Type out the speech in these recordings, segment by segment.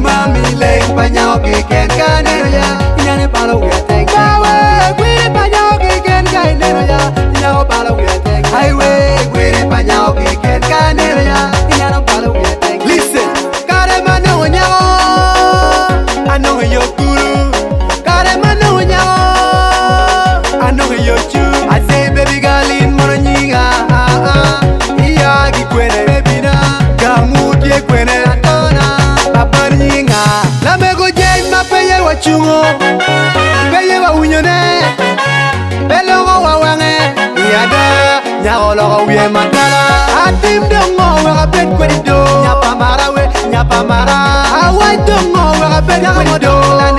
mami le panyao ke ken kanero ya nyane palo we take highway we panyao ke ken kanero ya nyane palo we take highway we panyao ke ken kanero ya nyane palo we take listen kare mano nyao ano yo guru kare mano nyao ano yo chu I say baby girl in morninga iya gi kwene baby na gamudie kwene la me go jay ma peye wa chungo peye wa unyone pelo wa wange yada nya olo we matala atim dongo wa bet kwedido nya pamara awai dongo wa bet kwedido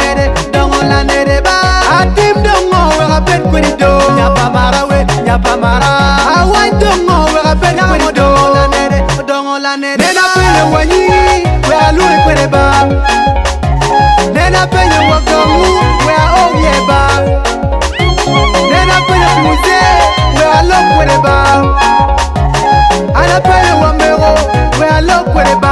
la nede ba atim dongo wa bet kwedido nya pamara awai dongo wa bet kwedido la nede nena pele wanyi we aluri kwedeba Nena penye wakamu, wea oye ba Nena penye kuse, wea lokwere ba Ana penye wamero, wea lokwere ba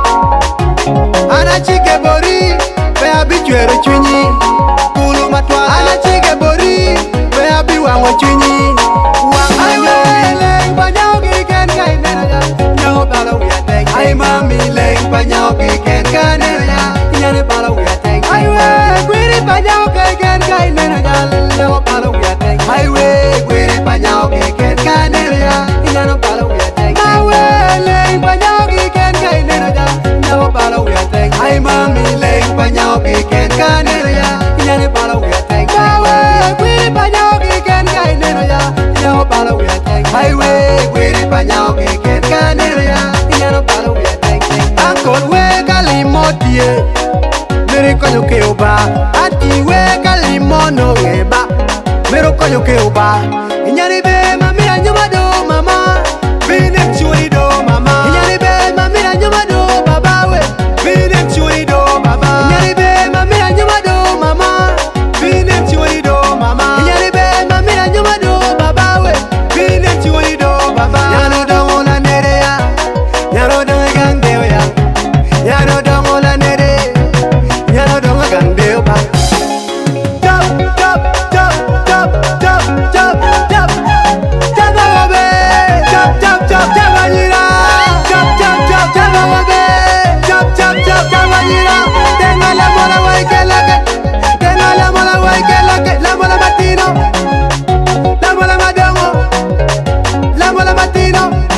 Ana chike bori, wea bichwere chunyi Kulu matwa, ana chike bori, wea biwango chunyi Wanganyo mileng, panyao kiken kai nena ya Nyango bala wea tek Ay mami leng, panyao kiken kai nena ya Nyane bala wea tek Highway, gwiri panyao keken kai nena ya Nyango bala wea tek Highway, gwiri panyao keken kai nena ya Nyango bala wea tek Highway, leng panyao keken kai nena ya Nyango bala wea tek Ay mami leng panyao keken kai nena ya Nyane bala wea tek Highway, gwiri panyao keken kai nena ya Nyango bala wea tek Highway, gwiri panyao keken kai nena ya Nyango bala wea tek Uncle we kalimotie Mero konyo ke oba Ati we kalimono eba Mero konyo ke oba Inyari be mamira nyuma do mama Bine churi do mama Inyari be mamira nyuma do baba we Bine churi do baba Inyari be mamira nyuma do mama Bine churi do mama Inyari be mamira nyuma do baba we Bine churi do baba Nyano dongo la nere ya Nyano dongo gangdeo ya Nyano dongo la nere Nyano dongo gangdeo ba Jump, jump, jump, jump, jump, jump, jump Jump awabe Jump, jump, jump, jump anyira Jump, jump, jump, jump awabe Jump, jump, jump, jump anyira Tenga la mola waikelake Tenga la mola waikelake La mola matino La mola madongo La mola matino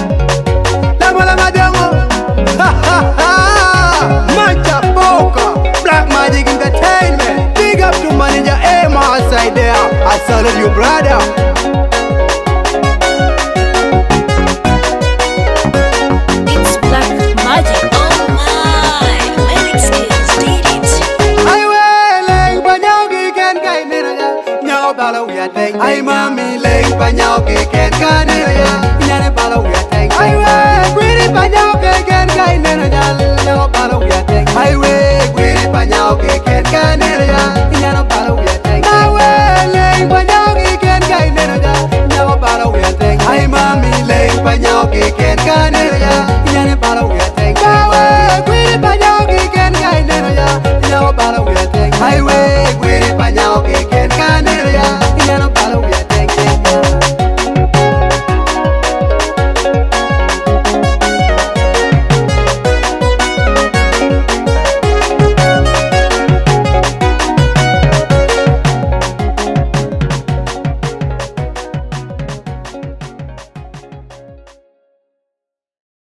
La mola madongo Ha ha ha Mancha Poker Black Magic Entertainment Big up to manager Emma outside there I salute you brother It's Black Magic. Oh my, lyric skills did it. Ay we leng panyao kiken kai nena ya Nyao bala wea tek Ay mami leng panyao kiken kai nena ya Nyane bala wea tek Ay we gwiri panyao kiken kai nena ya Nyao bala wea tek Ay we gwiri panyao kiken kai nena ya Nyane bala wea tek Ay we leng panyao kiken kai nena ya Nyao bala wea tek Ay mami leng panyao kiken kai